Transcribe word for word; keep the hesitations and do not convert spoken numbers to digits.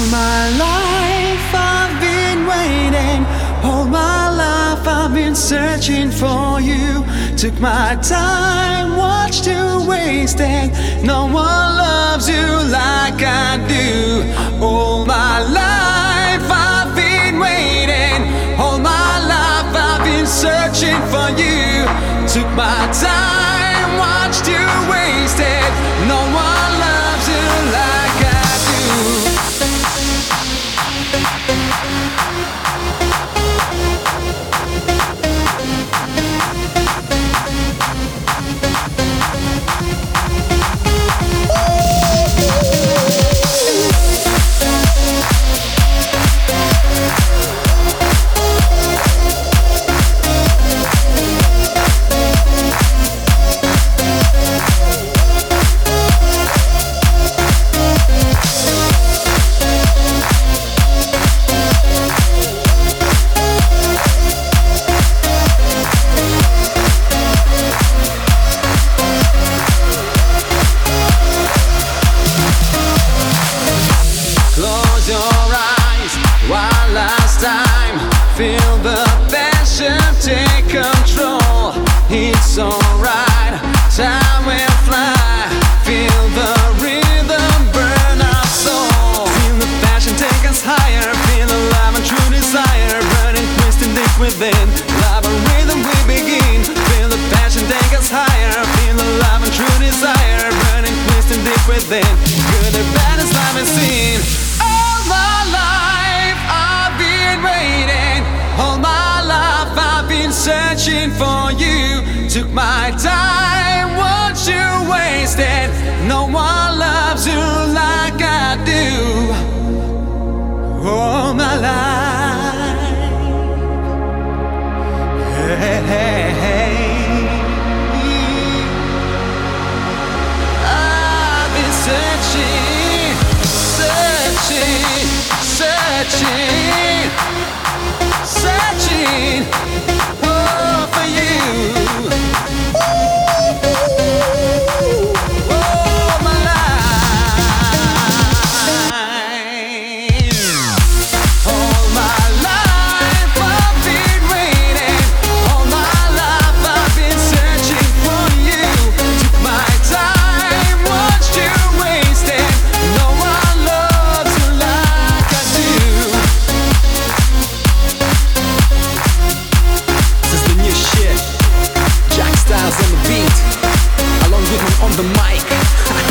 my life I've been waiting. All my life I've been searching for you. Took my time, watched you wasting. No one loves you like I do. All my life I've been waiting. All my life I've been searching for you. Took my time, watched you wasted. No one loves you like I do. Feel the passion take control. It's alright, time will fly. Feel the rhythm burn our soul. Feel the passion take us higher. Feel the love and true desire burning, twisting deep within. Love and rhythm we begin. Feel the passion take us higher. Feel the love and true desire burning, twisting deep within. Good or bad as life is seen. All my life I've been waiting. All my life I've been searching for you. Took my time, watched you wasted. No one loves you like I do. All my life, hey, hey, hey. I've been searching, searching, searching, searching, oh, for you. Oh, my life. All my life I've been waiting. All my life I've been searching for you. Took my time, watched you wasted. No one loves you like I do. This is the new shit. Jack Styles on the beat, along with me on the mic.